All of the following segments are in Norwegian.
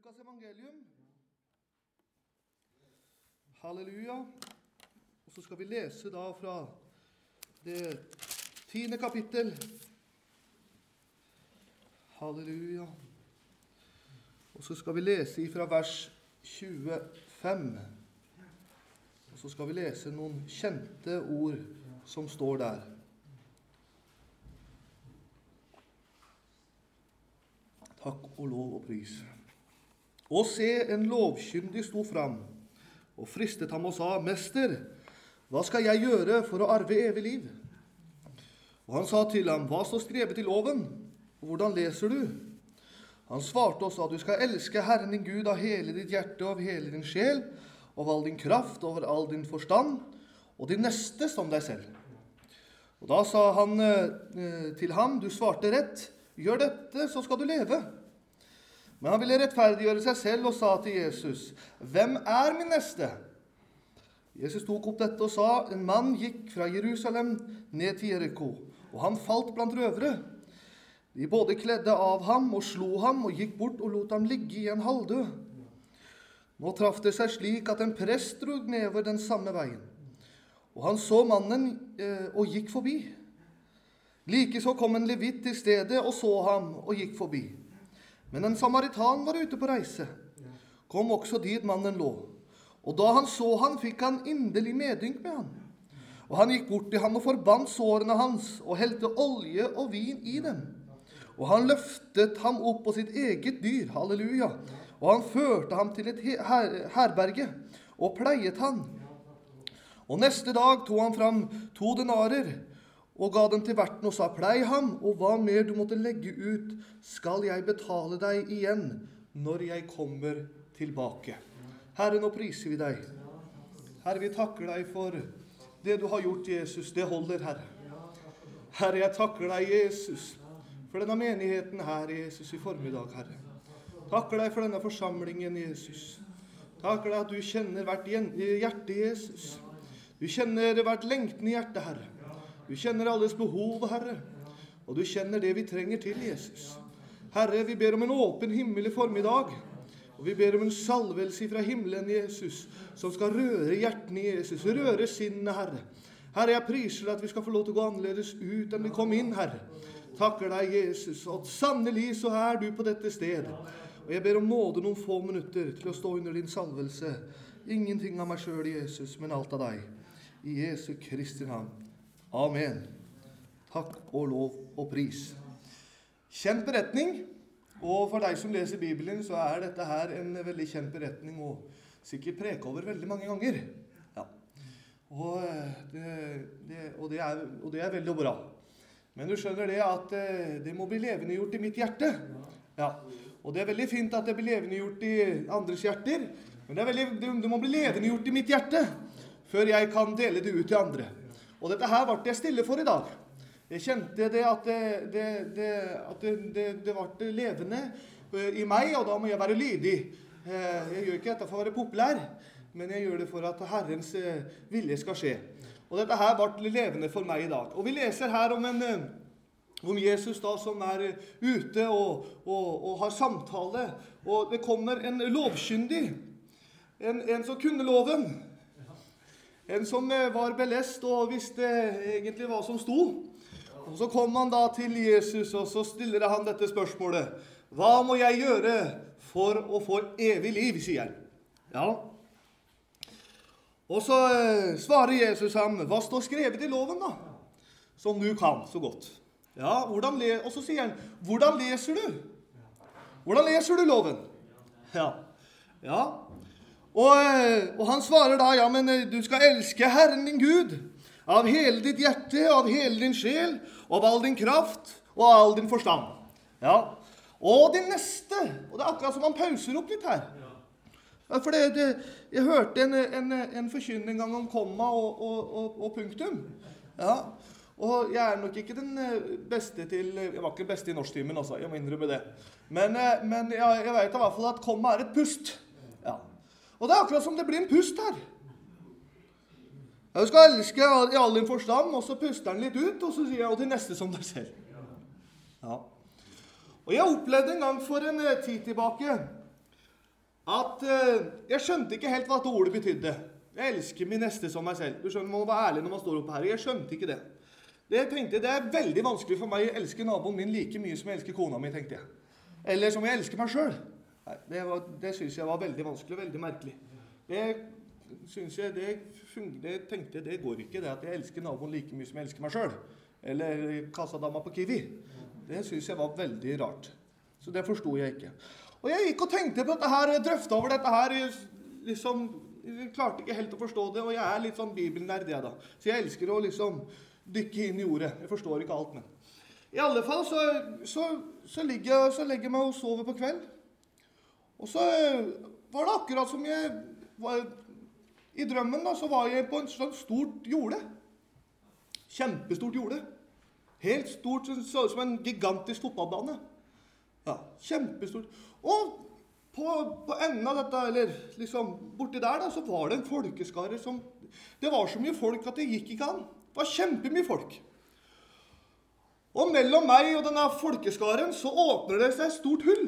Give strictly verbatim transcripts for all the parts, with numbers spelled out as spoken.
Lukas evangelium. Halleluja. Og så skal vi lese da fra det tiende kapittel. Halleluja. Og så skal vi lese fra vers tjuefem. Og så skal vi lese noen kjente ord som står der. Takk og lov og pris. Og se, en lovkyndig sto fram, og fristet ham og sa, Mester, hva skal jeg gjøre for å arve evig liv? Og han sa til ham, hva står skrevet i loven? Og hvordan leser du? Han svarte og sa, du skal elske Herren din Gud av hele ditt hjerte og av hele din sjel, og av all din kraft, og av all din forstand, og din neste som deg selv. Og da sa han eh, til ham, du svarte rett, gjør dette, så skal du leve. Men han ville rettferdiggjøre seg selv og sa til Jesus, hvem er min neste? Jesus tok opp dette og sa, en mann gikk fra Jerusalem ned til Jericho, og han falt blant røvere. De både kledde av ham og slo ham og gikk bort og lot ham ligge i en halvdød. Nå traff det seg slik at en prest drog nedover den samme veien, og han så mannen eh, og gikk forbi. Like så kom en levit til stedet og så ham og gikk forbi. Men en samaritan var ute på reise. Kom også dit mannen lå. Og da han så han, fikk han inderlig medynk med han. Og han gikk bort til han og forbandt sårene hans, og helte olje og vin i dem. Og han løftet ham opp på sitt eget dyr, halleluja. Og han førte ham til et her herberge, og pleiet han. Og neste dag tog han fram to denarer, og ga dem til verten og sa, plei ham, og hva mer du måtte legge ut, skal jeg betale deg igjen, når jeg kommer tilbake. Herre, nå priser vi deg. Herre, vi takker deg for det du har gjort, Jesus. Det holder, Herre. Herre, jeg takker deg, Jesus, for denne menigheten her, Jesus, i formiddag, Herre. Takker deg for denne forsamlingen, Jesus. Takker deg at du kjenner hvert hjerte, Jesus. Du kjenner hvert lengtende hjerte, Herre. Du kjenner alles behov, Herre, og du kjenner det vi trenger til, Jesus. Herre, vi ber om en åpen himmel i formiddag, og vi ber om en salvelse fra himmelen, Jesus, som skal røre hjertene, Jesus, røre sinnet, Herre. Herre, jeg priser deg at vi skal få lov til å gå annerledes ut enn vi kom inn, Herre. Takker deg, Jesus, og sannelig så er du på dette stedet. Og jeg ber om nåde noen få minutter til å stå under din salvelse. Ingenting av meg selv, Jesus, men alt av deg. I Jesu Kristi navn. Amen. Takk og lov og pris. Kjent beretning, og for deg som leser Bibelen, så er dette her en veldig kjent beretning, og sikkert preke over veldig mange ganger. Ja. Og, det, det, og, det er, og det er veldig bra. Men du skjønner det at det må bli levendegjort i mitt hjerte. Ja. Og det er veldig fint at det blir levendegjort i andres hjerter, men det, er veldig, det, det må bli levendegjort i mitt hjerte, før jeg kan dele det ut til andre. Og dette her ble jeg stille for i dag. Jeg kjente det at det, det, det, at det, det, det ble levende i meg, og da må jeg være lydig. Jeg gjør ikke dette for å være populær, men jeg gjør det for at Herrens vilje skal skje. Og dette her ble levende for meg i dag. Og vi leser her om, en, om Jesus da som er ute og, og, og har samtale. Og det kommer en lovkyndig, en, en som kunne loven. En som var belest og visste egentlig hva som sto. Og så kom han da til Jesus, og så stiller han dette spørsmålet. Hva må jeg gjøre for å få evig liv, sier han. Ja. Og så svarer Jesus ham, hva står skrevet i loven da? Som du kan så godt. Ja, hvordan le- og så sier han, hvordan leser du? Hvordan leser du loven? Ja. Ja. Og, og han svarer da, ja, men du skal elske Herren din Gud av hele ditt hjerte, av hele din sjel, av all din kraft og av all din forstand. Ja. Og din neste, og det er akkurat som han pauser opp litt her. Ja, for det, det, jeg hørte en, en, en forkynning en gang om komma og, og, og, og punktum. Ja. Og jeg er nok ikke den beste til, jeg var ikke den beste i norsktimen også, jeg må innrømme det. Men, men jeg, jeg vet i hvert fall at komma er et pust. Ja. Og det er akkurat som det blir en pust her. Du skal elske i all din forstand, og så puster han litt ut, og så sier jeg, og til neste som deg selv. Ja. Og jeg opplevde en gang for en tid tilbake, at uh, jeg skjønte ikke helt hva dette ordet betydde. Jeg elsker min neste som meg selv. Du skjønner, man må være ærlig når man står oppe her. Jeg skjønte ikke det. Det jeg tenkte, det er veldig vanskelig for meg å elske naboen min like mye som jeg elsker kona mi, tenkte jeg. Eller som jeg elsker meg selv. Nei, det, var, det synes jeg var veldig vanskelig og veldig merkelig. Det synes jeg, det, det tenkte jeg, det går ikke, det at jeg elsker naboen like mye som jeg elsker meg selv. Eller kassadama på Kiwi. Det synes jeg var veldig rart. Så det forstod jeg ikke. Og jeg gikk og tenkte på dette her, jeg drøftet over dette her, liksom, jeg klarte ikke helt å forstå det, og jeg er litt sånn bibelnerd, jeg da. Så jeg elsker å liksom dykke inn i ordet. Jeg forstår ikke alt, men. I alle fall så, så, så, ligger, jeg, så legger jeg meg og sover på kveld. Og så var det akkurat som jeg var, i drømmen da, så var jeg på en sånn stort jorde. Kjempestort jorde. Helt stort, så ut som en gigantisk fotballbane. Ja, kjempestort. Og på, på enden av dette, eller liksom borti der da, så var det en folkeskare som, det var så mye folk at det gikk ikke an. Det var kjempemye folk. Og mellom meg og denne folkeskaren så åpner det seg et stort hull.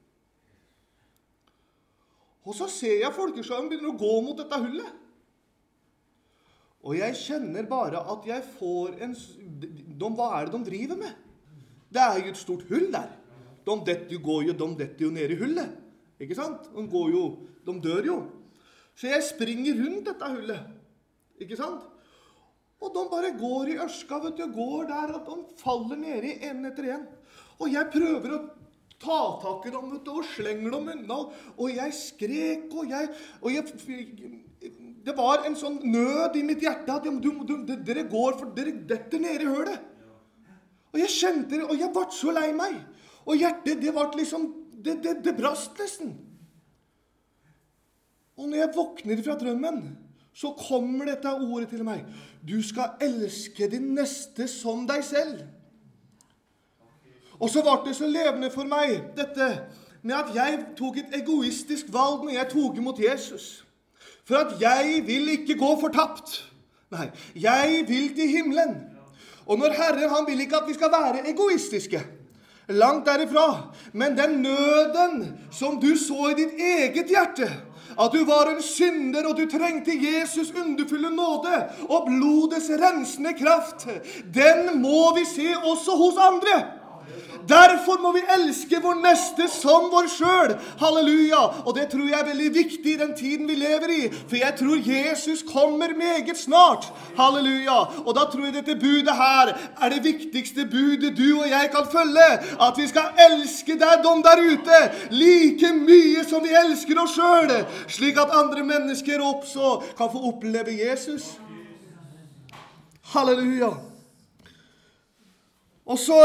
Og så ser jeg folkeskaren begynner å gå mot dette hullet. Og jeg kjenner bare at jeg får en... De, hva er det de driver med? Det er jo et stort hull der. De detter går jo, de detter jo ned i hullet. Ikke sant? De går jo, de dør jo. Så jeg springer rundt dette hullet. Ikke sant? Og de bare går i ørska, vet du, går der, at de faller ned i en etter en. Og jeg prøver å ta tak i dem, vet du, og slenger dem unna. Og jeg skrek, og jeg... Og jeg det var en sånn nød i mitt hjerte, at du, du, dere går, for dere detter ned i hølet. Og jeg kjente det, og jeg ble så lei meg. Og hjertet, det ble liksom, det, det, det brast nesten. Og når jeg våkner fra drømmen, så kommer dette ordet til meg. Du skal elske din neste som deg selv. Og så ble det så levende for meg, dette med at jeg tok et egoistisk valg når jeg tok imot Jesus. For at jeg vil ikke gå fortapt. Nei, jeg vil til himmelen. Og når Herren, han vil ikke at vi skal være egoistiske. Langt derifra. Men den nøden som du så i ditt eget hjerte, at du var en synder, og du trengte Jesus underfulle nåde, og blodets rensende kraft, den må vi se også hos andre. Derfor må vi elske vår neste som vår selv. Halleluja! Og det tror jeg er veldig viktig i den tiden vi lever i. For jeg tror Jesus kommer meget snart. Halleluja! Og da tror jeg dette budet her er det viktigste budet du og jeg kan følge. At vi skal elske deg, de der ute, like mye som vi elsker oss selv. Slik at andre mennesker også kan få oppleve Jesus. Halleluja! Og så...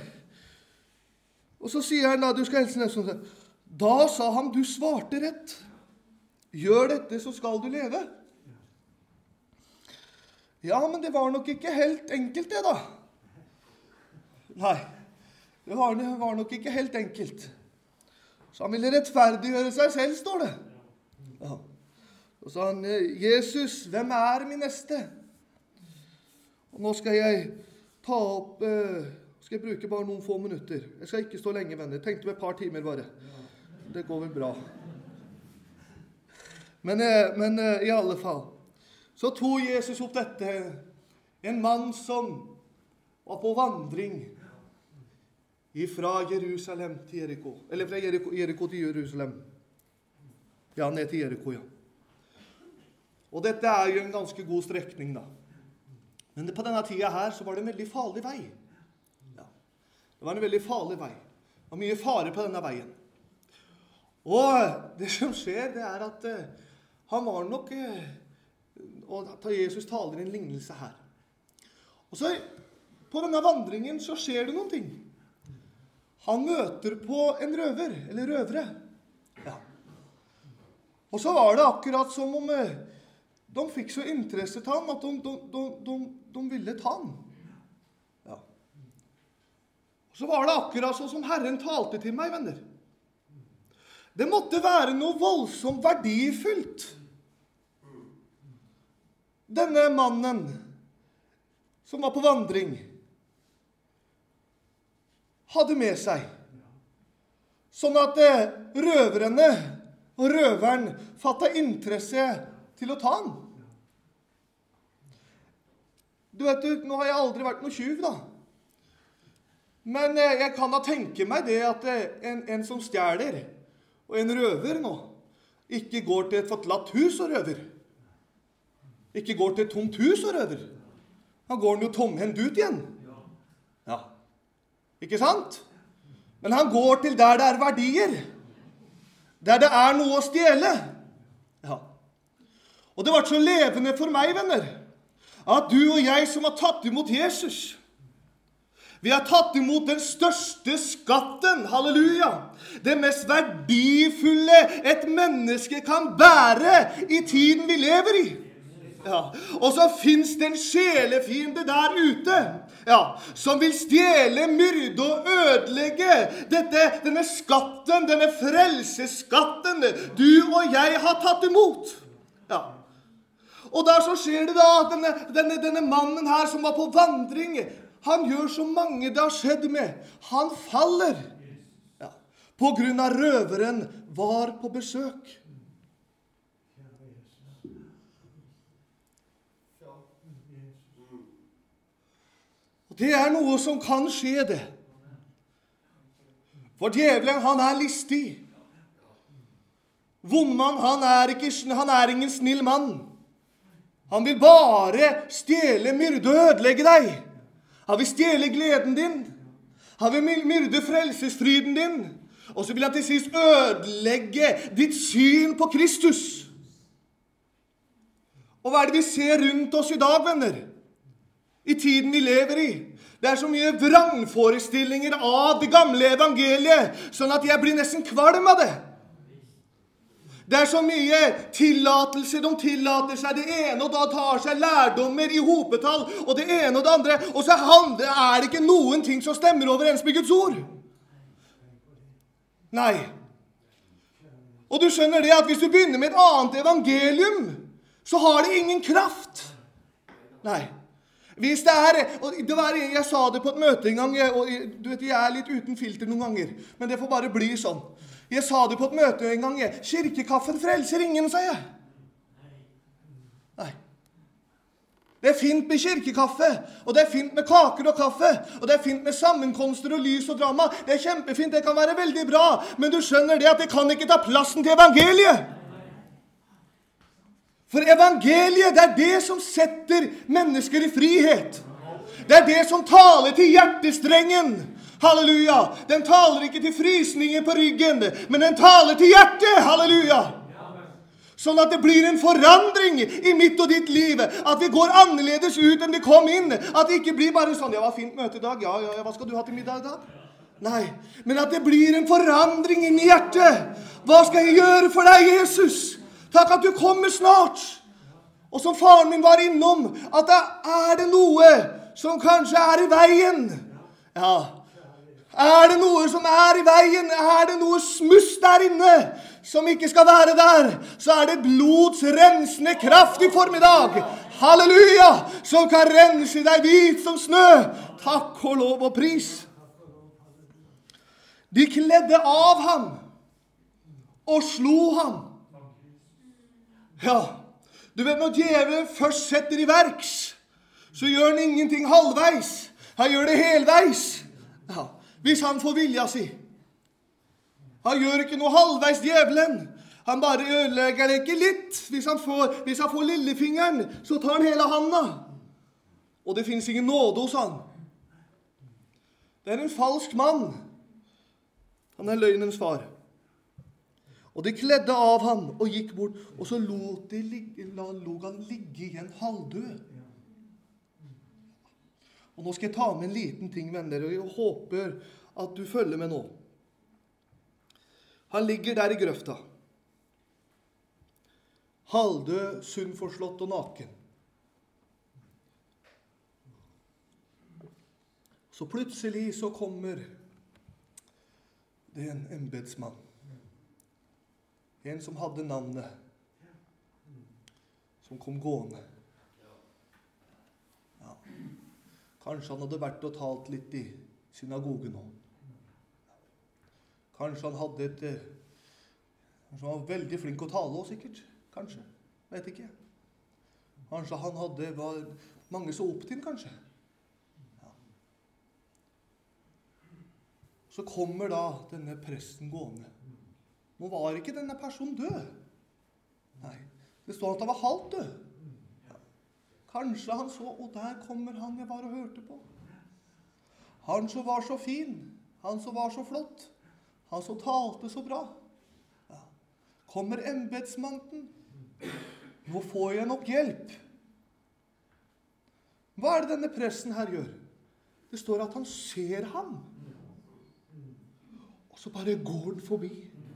Og så sier han da, du skal elske nesten. Da sa han, du svarte rett. Gjør dette, så skal du leve. Ja, men det var nok ikke helt enkelt det da. Nei, det var, det var nok ikke helt enkelt. Så han ville rettferdiggjøre seg selv, står det. Ja. Og så sa han, Jesus, hvem er min neste? Og nå skal jeg ta opp... Uh, skal jeg bruke bare noen få minutter. Jeg skal ikke stå lenge, venner. Tenkte meg et par timer bare. Det går vel bra. Men, men i alle fall, så tog Jesus opp dette. En mann som var på vandring fra Jerusalem til Jericho. Eller fra Jericho, Jericho til Jerusalem. Ja, ned til Jericho, ja. Og dette er jo en ganske god strekning da. Men på denne tiden her så var det en veldig farlig vei. Det var en veldig farlig vei. Det var mye fare på denne veien. Og det som skjer, det er at uh, han var nok... Uh, og Jesus taler en lignelse her. Og så på denne vandringen så skjer det noen ting. Han møter på en røver, eller røvere. Ja. Og så var det akkurat som om uh, de fikk så interesse til ham at de, de, de, de, de ville ta ham. Så var det akkurat sånn som Herren talte til meg, venner. Det måtte være noe voldsomt verdifullt. Denne mannen som var på vandring hadde med seg. Sånn at røverne Og røveren fattet interesse til å ta han. Du vet, du, nå har jeg aldri vært noe tjuv, da. Men eh, jeg kan da tenke meg det at eh, en, en som stjeler, og en røver nå, ikke går til et forlatt hus og røver. Ikke går til et tomt hus og røver. Han går jo tomhendt ut igjen. Ja. Ikke sant? Men han går til der det er verdier. Der det er noe å stjele. Ja. Og det var så levende for meg, venner, at du og jeg som har tatt imot Jesus, vi har tatt imot den største skatten, halleluja, det mest verdifulle et menneske kan bære i tiden vi lever i. Ja. Og så finnes det en sjelefiende der ute, ja, som vil stjele, myrde og ødelegge dette, denne skatten, denne frelseskatten du og jeg har tatt imot. Ja. Og der så skjer det da at denne, denne, denne mannen her som var på vandring, han gjør så mange det har skjedd med. Han faller. Ja. På grunn av røveren var på besøk. Og det er noe som kan skje det. For djevelen, han er listig. Vondmann, han er, ikke, han er ingen snill mann. Han vil bare stjele, myrde og ødelegge deg. Han vil stjele gleden din. Han vil myrde frelsesfryden din. Og så vil han til sist ødelegge ditt syn på Kristus. Og hva er det vi ser rundt oss i dag, venner? I tiden vi lever i. Det er så mye vrangforestillinger av det gamle evangeliet, sånn at jeg blir nesten kvalm av det. Det er så mye tillatelse, de tillater seg det ene, og da tar seg lærdommer i hopetall, og det ene og det andre, og så er det ikke noen ting som stemmer overens med Guds ord. Nei. Og du skjønner det at hvis du begynner med et annet evangelium, så har det ingen kraft. Nei. Hvis det er, og det var, jeg sa det på et møte en gang, og du vet, jeg er litt uten filter noen ganger, men det får bare bli sånn. Jeg sa det på et møte en gang, kirkekaffen frelser ingen, sa jeg. Nei. Det er fint med kirkekaffe, og det er fint med kaker og kaffe, og det er fint med sammenkomster og lys og drama. Det er kjempefint, det kan være veldig bra, men du skjønner det at det kan ikke ta plassen til evangeliet. For evangeliet, det er det som setter mennesker i frihet. Det er det som taler til hjertestrengen. Halleluja. Den taler ikke til frysningen på ryggen, men den taler til hjertet. Halleluja. Sånn at det blir en forandring i mitt og ditt liv. At vi går annerledes ut enn vi kom inn. At det ikke blir bare sånn, ja, hva fint møte i dag. Ja, ja, ja, hva skal du ha til middag i dag? Nei, men at det blir en forandring inn i hjertet. Hva skal jeg gjøre for deg, Jesus? Takk at du kommer snart. Og som faren min var innom, at da er det noe som kanskje er i veien. Ja. Er det noe som er i veien? Er det noe smuss der inne som ikke skal være der? Så er det blods rensende kraft i formiddag. Halleluja! Som kan rense deg hvit som snø. Takk og lov og pris. De kledde av ham og slo ham. Ja, du vet når djevelen først setter i verks, så gjør han ingenting halvveis. Han gjør det helveis. Ja, hvis han får vilja si. Han gjør ikke noe halvveis, djevelen. Han bare ødelegger det ikke litt. Hvis han får, hvis han får lillefingeren, så tar han hele handa. Og det finnes ingen nåde hos han. Det er en falsk mann. Han er løgnens far. Og de kledde av ham og gikk bort, og så lot de ligge, la, lå han ligge igjen halvdød. Og nå skal jeg ta med en liten ting, venner, og jeg håper at du følger med nå. Han ligger der i grøfta. Halvdød, sunnforslått og naken. Så plutselig så kommer det en embedsmann. En som hadde navnet, som kom gående. Ja. Kanskje han hadde vært og talt litt i synagogen nå. Kanskje han hadde et Kanskje han var veldig flink å tale også, sikkert. Kanskje. Vet ikke. Kanskje han hadde var mange så opp til, kanskje. Ja. Så kommer da denne presten gående. Nå var ikke denne personen død. Nei, det står at han var halvt død. Ja. Kanskje han så, og der kommer han jeg var og hørte på. Han som var så fin, han som var så flott, han som talte så bra. Ja. Kommer embetsmannen. Nå får jeg nok hjelp. Hva er det denne presten her gjør? Det står at han ser ham. Og så bare går han forbi.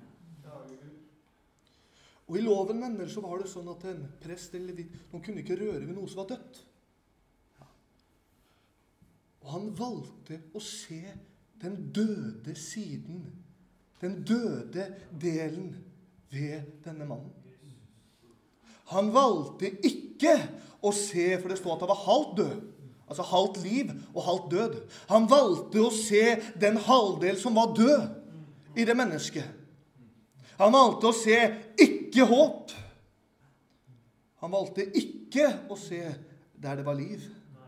Og i loven menner så var det sånn at en prest eller levit, de kunne ikke røre ved noe som var dødt. Ja. Og han valgte å se den døde siden, den døde delen ved denne mannen. Han valgte ikke å se, for det stod at han var halvt død. Altså halvt liv og halvt død. Han valgte å se den halvdel som var død i det mennesket. Han valgte å se ikke håp. Han valgte ikke å se der det var liv.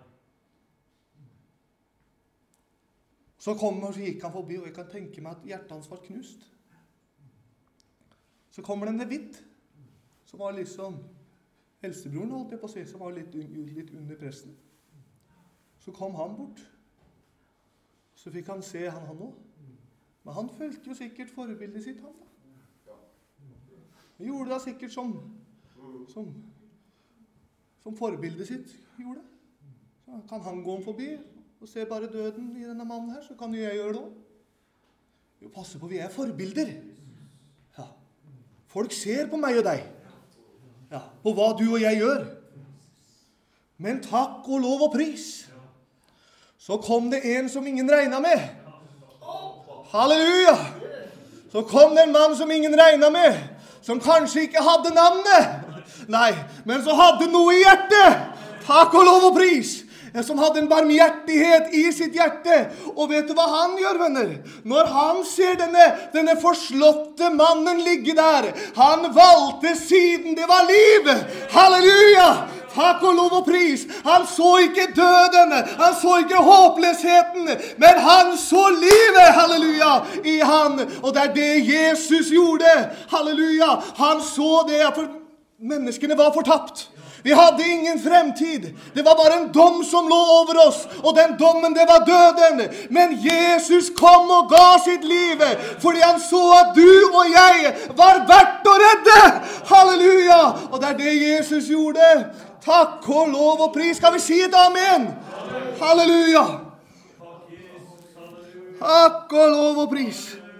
Så kom han, så gikk han forbi, og jeg kan tenke meg at hjertet hans var knust. Så kommer det en levit, som var liksom eldstebroren, holdt jeg på å si, som var litt, litt under presten. Så kom han bort. Så fikk han se han han også. Men han følte jo sikkert forbildet sitt, han da. Han gjorde det sikkert som, som, som forbildet sitt gjorde. Så kan han gå forbi og se bare døden i denne mannen her, så kan jo jeg gjøre det også. Jo, passe på, vi er forbilder. Ja. Folk ser på meg og deg. Ja, på hva du og jeg gjør. Men takk og lov og pris. Så kom det en som ingen regnet med. Halleluja! Så kom det en mann som ingen regnet med, som kanskje ikke hadde navnet. Nei, men så hadde noe i hjertet. Takk og lov og pris. Som hadde en barmhjertighet i sitt hjerte. Og vet du hva han gjør, venner? Når han ser denne, denne forslåtte mannen ligge der, han valgte siden det var liv. Halleluja! Takk og lov og pris. Han så ikke døden, han så ikke håpløsheten, men han så livet, halleluja, i han. Og det er det Jesus gjorde, halleluja. Han så det, for menneskene var fortapt. Vi hadde ingen fremtid. Det var bare en dom som lå over oss, og den dommen, det var døden. Men Jesus kom og ga sitt liv, fordi han så at du og jeg var verdt å redde. Halleluja! Og det er det Jesus gjorde. Takk og lov og pris. Skal vi si et amen? Halleluja! Takk og lov og pris.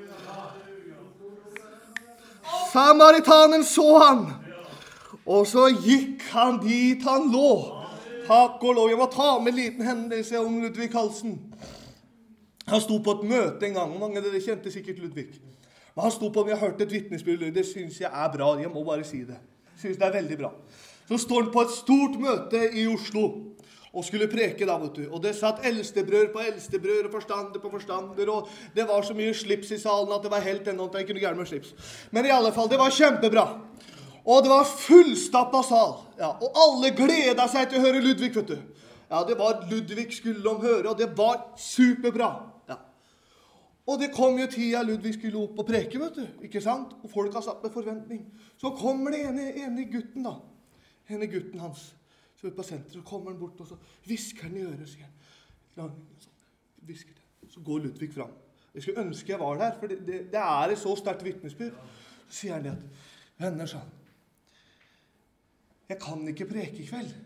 Samaritanen så han, og så gikk han dit han lå. Takk og lov. Jeg må ta med en liten hendelse om Ludvig Halsen. Han sto på et møte en gang, og mange av dere kjente sikkert Ludvig. Men han sto på, jeg hørte et vittnesbyrd, det synes jeg er bra, jeg må bare si det. Jeg synes det er veldig bra. Så står han på et stort møte i Oslo, og skulle preke da, vet du. Og det satt eldstebrød på eldstebrød, og forstander på forstander, og det var så mye slips i salen at det var helt ennå at jeg kunne gjøre med slips. Men i alle fall, det var kjempebra. Og det var fullstappet sal, ja, og alle gledet seg til å høre Ludvig, vet du. Ja, det var Ludvig skulle de høre, og det var superbra, ja. Og det kom jo tida Ludvig skulle opp og preke, vet du, ikke sant? Og folk har satt med forventning. Så kommer det ene, ene gutten da, ene gutten hans, så er på senteret, og kommer han bort, og så visker han i øret, sier han. Så, visker det. Så går Ludvig fram. Jeg skulle ønske jeg var der, for det, det, det er et så sterkt vittnesbyrd. Så sier han det at, venner, sa han, jeg kan ikke preke i kveld.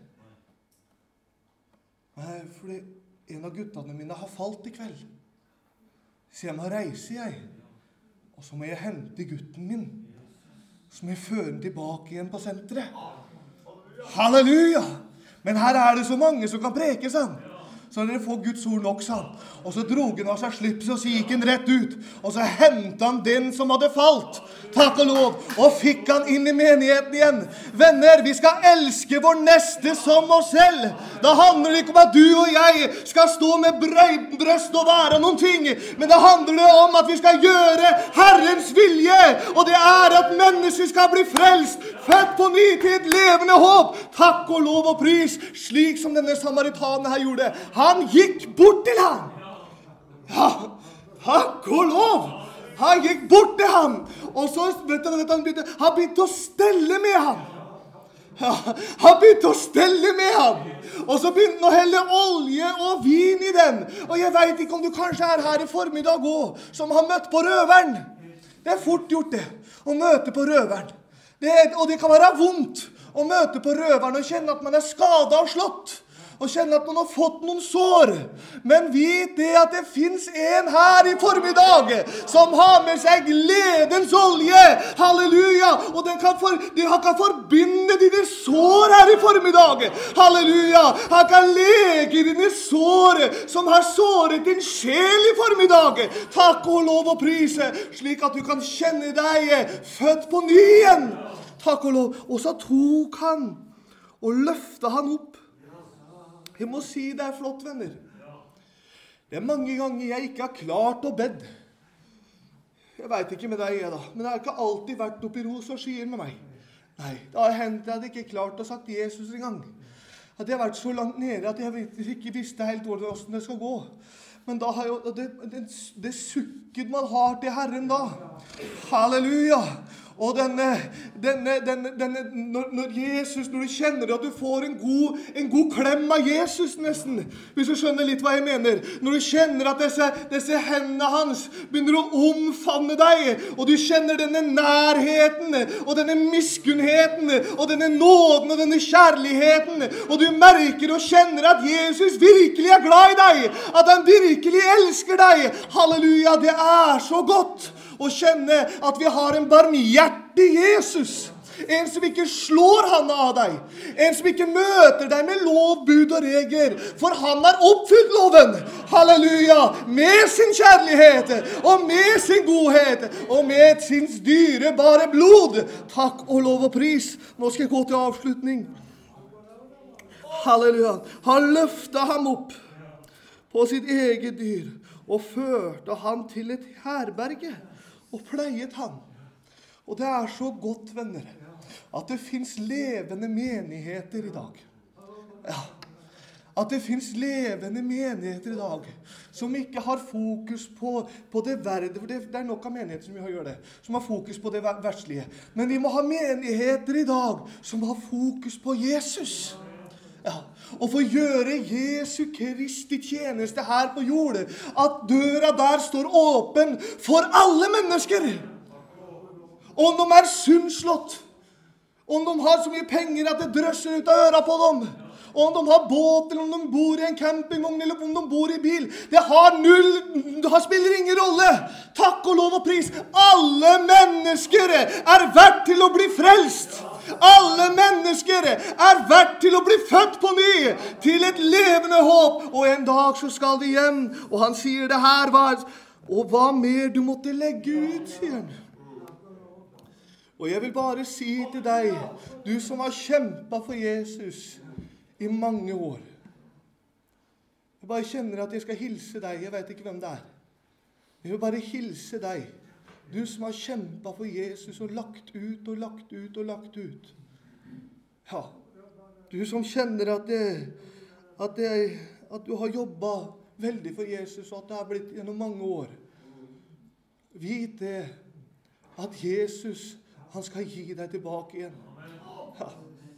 Nei, fordi en av guttene mine har falt i kveld. Så jeg må reise jeg. Og så må jeg hente gutten min. Så må jeg føre den tilbake igjen på senteret. Halleluja! Men her er det så mange som kan preke, sånn. Så dere får Guds ord nok, sånn. Og så drog han av seg slipset, og så gikk han rett ut. Og så hentet han den som hadde falt. Takk og lov. Og fikk han inn i menigheten igjen. Venner, vi skal elske vår neste som oss selv. Da handler det ikke om at du og jeg skal stå med brøst og være noen ting, men det handler om at vi skal gjøre Herrens vilje, og det er at mennesker skal bli frelst, født på ny til et levende håp. Takk og lov og pris, slik som denne samaritanen her gjorde. Han gikk bort til ham. Ja, takk og lov. Han gikk bort til ham, og så vet du, vet du, han, begynte, han begynte å stelle med ham. Ja, han begynte å stelle med ham, og så begynte han å helle olje og vin i den. Og jeg vet ikke om du kanskje er her i formiddag også, som har møtt på røveren. Det er fort gjort det, å møte på røveren. Det er, og det kan være vondt å møte på røveren og kjenne at man er skadet og slått, og kjenne at man har fått noen sår. Men vit det at det finnes en her i formiddag som har med seg gledens olje. Halleluja! Og den kan, for, den kan forbinde dine sår her i formiddag. Halleluja! Han kan lege dine sår som har såret din sjel i formiddag. Takk og lov og prise, slik at du kan kjenne deg født på ny igjen. Takk og lov. Og så tok han og løftet han opp. Jeg må si det er flott, venner. Det er mange ganger jeg ikke har klart å bedde. Jeg vet ikke med deg, jeg da. Men det har ikke alltid vært oppe i ros og skyer med meg. Nei, det har hendt at jeg ikke klart å sagt Jesus en gang. At jeg har vært så langt nede at jeg ikke visste helt hvordan det skal gå. Men da har jeg, det, det, det sukket man har til Herren da. Halleluja! Og denne, denne, denne, denne når, når Jesus, når du kjenner at du får en god, en god klem av Jesus nesten, hvis du skjønner litt hva jeg mener. Når du kjenner at disse, disse hendene hans begynner å omfavne deg, og du kjenner denne nærheten, og denne miskunnheten, og denne nåden, og denne kjærligheten, og du merker og kjenner at Jesus virkelig er glad i deg, at han virkelig elsker deg. Halleluja, det er så godt å kjenne at vi har en barmhjertig Jesus. En som ikke slår han av deg. En som ikke møter deg med lov, bud og regler. For han har oppfylt loven. Halleluja. Med sin kjærlighet, og med sin godhet, og med sin dyrebare blod. Takk og lov og pris. Nå skal jeg gå til avslutning. Halleluja. Han løftet ham opp på sitt eget dyr, og førte han til et herberge, og pleiet han. Og det er så godt, venner, at det finnes levende menigheter i dag. Ja, at det finnes levende menigheter i dag, som ikke har fokus på, på det verden, for det, det er nok av menigheter som gjør det, som har fokus på det verslige. Men vi må ha menigheter i dag, som har fokus på Jesus. Ja, og for å gjøre Jesu Kristi tjeneste her på jord, at døra der står åpen for alle mennesker. Om de er sunnslått, om de har så mye penger at det drøsser ut av øra på dem, om de har båt, eller om de bor i en campingvogn, eller om de bor i bil, det har null, det spiller ingen rolle. Takk og lov og pris. Alle mennesker er verdt til å bli frelst. Alle mennesker er verdt til å bli født på ny, til et levende håp, og en dag så skal de hjem. Og han sier det her var, og hva mer du måtte legge ut, sier han. Og jeg vil bare si til deg, du som har kjempet for Jesus i mange år. Jeg bare kjenner at jeg skal hilse deg, jeg vet ikke hvem det er. Jeg vil bare hilse deg. Du som har kjempet for Jesus og lagt ut og lagt ut og lagt ut. Ja, du som kjenner at, det, at, det, at du har jobbet veldig for Jesus, og at det har blitt gjennom mange år. Vit det, at Jesus, han skal gi deg tilbake igjen. Ja.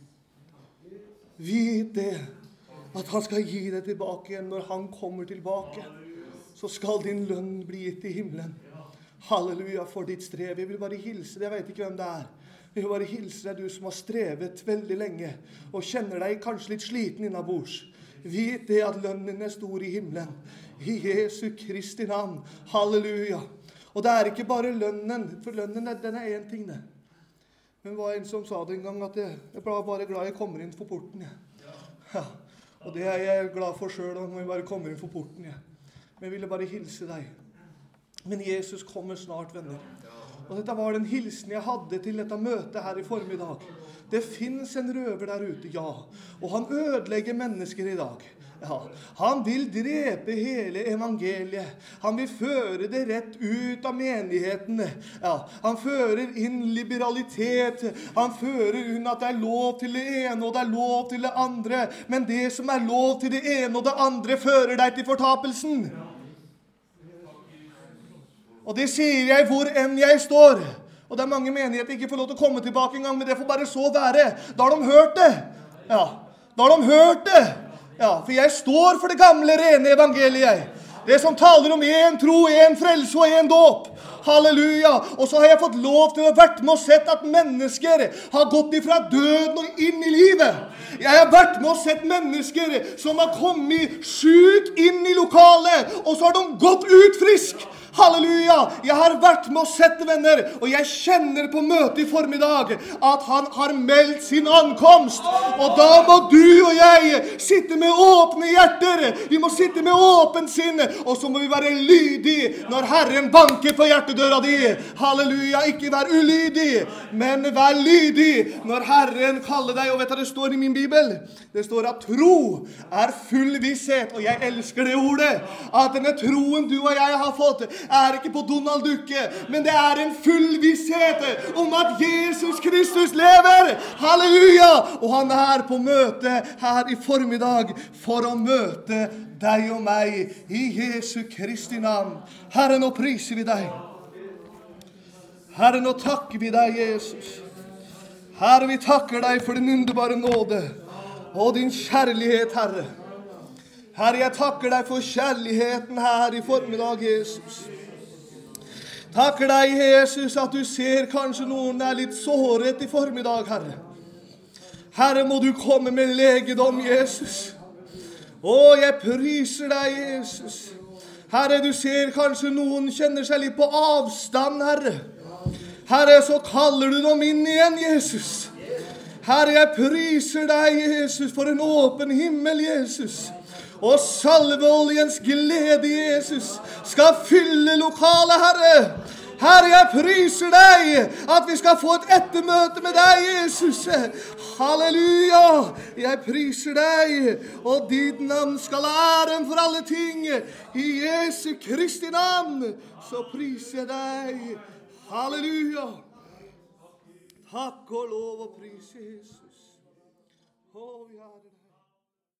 Vit det, at han skal gi deg tilbake igjen. Når han kommer tilbake, så skal din lønn bli gitt i himmelen. Halleluja for ditt strev. Jeg vil bare hilse deg, jeg vet ikke hvem det er. Jeg vil bare hilse deg, du som har strevet veldig lenge, og kjenner deg kanskje litt sliten innabords. Vit det at lønnen er stor i himmelen. I Jesu Kristi navn. Halleluja. Og det er ikke bare lønnen, for lønnen den er en ting det. Men det var en som sa det en gang, at jeg, jeg er bare glad jeg kommer inn for porten. Ja. Ja. Og det er jeg glad for selv, når jeg bare kommer inn for porten. Ja. Men jeg ville bare hilse deg. Men Jesus kommer snart, venner. Og dette var den hilsen jeg hadde til dette møtet her i formiddag. Det finnes en røver der ute, ja. Og han ødelegger mennesker i dag. Ja, han vil drepe hele evangeliet. Han vil føre det rett ut av menighetene. Ja, han fører inn liberalitet. Han fører inn at det er lov til det ene og det er lov til det andre. Men det som er lov til det ene og det andre fører deg til fortapelsen. Og det sier jeg hvor enn jeg står. Og det er mange menigheter ikke får lov til å komme tilbake en gang, men det får bare så være. Da har de hørt det. Ja, da har de hørt det. Ja, for jeg står for det gamle, rene evangeliet. Det som taler om en tro, en frelse og en dåp. Halleluja. Og så har jeg fått lov til å vært med og sett at mennesker har gått ifra døden og inn i livet. Jeg har vært med og sett mennesker som har kommet syk inn i lokalet, og så har de gått ut frisk. Halleluja! Jeg har vært med å sette venner, og jeg kjenner på møtet i formiddag at han har meldt sin ankomst. Og da må du og jeg sitte med åpne hjerter. Vi må sitte med åpen sinn, og så må vi være lydige når Herren banker på hjertedøra di. Halleluja! Ikke vær ulydig, men vær lydig når Herren kaller deg. Og vet du, det står i min bibel, det står at tro er full visshet, og jeg elsker det ordet, at denne troen du og jeg har fått, er ikke på Donald Dukke, men det er en full visshet om at Jesus Kristus lever. Halleluja! Og han er på møte her i formiddag for å møte deg og meg i Jesu Kristi navn. Herre, nå priser vi deg. Herre, nå takker vi deg, Jesus. Herre, vi takker deg for din underbare nåde og din kjærlighet, Herre. Herre, jeg takker deg for kjærligheten her i formiddag, Jesus. Takker deg, Jesus, at du ser kanskje noen er litt såret i formiddag, Herre. Herre, må du komme med legedom, Jesus. Å, jeg priser deg, Jesus. Herre, du ser kanskje noen kjenner seg litt på avstand, Herre. Herre, så kaller du dem inn igjen, Jesus. Herre, jeg priser deg, Jesus, for en åpen himmel, Jesus. Og salveoljens glede, Jesus, skal fylle lokalet, Herre. Herre, jeg priser deg at vi skal få et ettermøte med deg, Jesus. Halleluja! Jeg priser deg, og ditt navn skal æren for alle ting. I Jesu Kristi navn, så priser jeg deg. Halleluja! Takk og lov og pris, Jesus. Å, vi ærer deg.